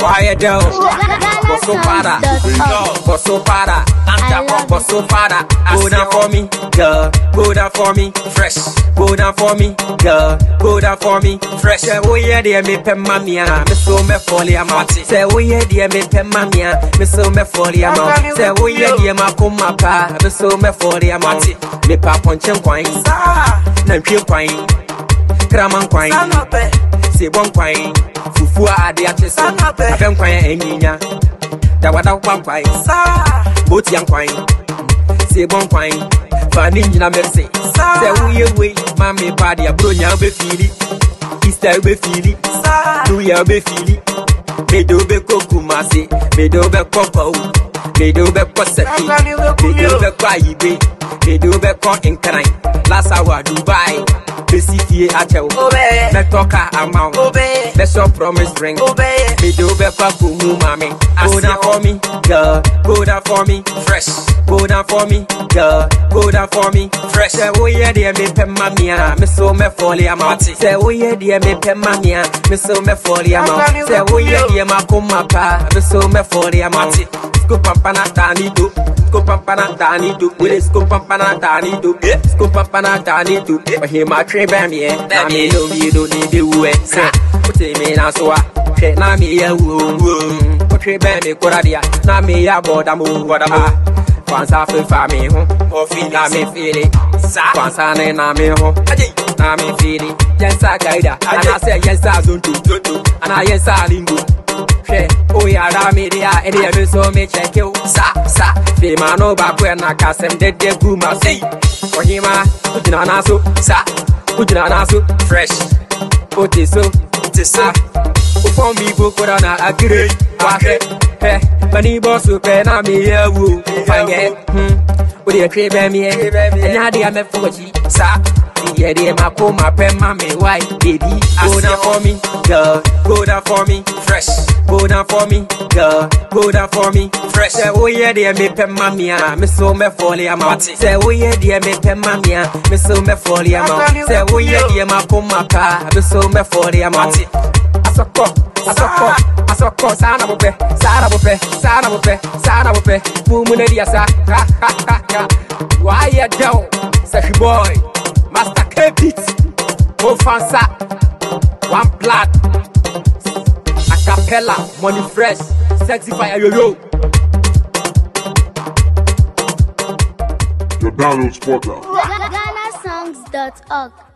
quiet down. Bosso para, bosso para, bosso para. Go down for me, girl. Go down for me, fresh. Go down for me, girl. Go down for me, fresh. Say oh yeah, dear me pe mamia, me so me folly amount. Say oh yeah, dear me pe mamia, me so me folly amount. Say oh yeah, dear ma kuma pa, me so me folly amount. Me pa ponchen kwine, na mpie kwine, kraman kwine, se bon kwine, fufu ade atese, aben kwine enyinya, da wada kwine, boti yan kwine, se bon kwine, fani nyina mercy. Say we we, mami body abronya be feel it, Easter be feel it, New Year be feel it, me do be kokumasi, me do be kopo, me do be koseti, me do be kwaibe, me do be ko inkanai, last hour Dubai, be city atel, me toka amount, be so promise ring, me do be kwakumu mami, go down for me, girl, go down for me, fresh, go down for me, girl, go down for me, fresh. Say oh yeah, dear me pe mamia, me so me folly amount. Say oh yeah, dear me pe mamia, me so me folly amount. Say oh yeah, dear ma kuma pa, me so me folly amount. Scoop pampana tani do, scoop pampana tani do, with scoop pampana tani do, scoop pampana tani do. But he my train by me, na me no me don't need the way. Say, put me na so ah, na me ya woo. Put me by me koradia, na me ya boda mu boda. Kwanza fe fami ho, na me feel it. Kwanza ne na me ho, na me feel it. Yensa gaida, ana say yensa zuntu, ana yensa lingo. She, oh ya da me dia, edi e so me check you. Sa, fe ma no ba kwe na kasem de guma say. Ohima, ujina na so, ujina na so, fresh. Otiso, upon me go for na agire, wahe. Mani boss pe na me ya wu fanye we dey trade by me and ya dey am for chi sa ye dey ma ko ma pe ma me why baby go down for me girl go down for me fresh go down for me girl go down for me fresh say oh yeah dey me pe ma me me so me folly amount say oh yeah dey me pe ma me so me folly amount say oh yeah dey ma ko ma pa me so me folly amount Asoko, sana bope, Mumune diasa, Why ya down, Sashi boy, Master K-Beat, Ofansa, One Blood, Acapella, Money Fresh, Sexy Fire Yo-Yo. Your download spotter. GhanaSongs.org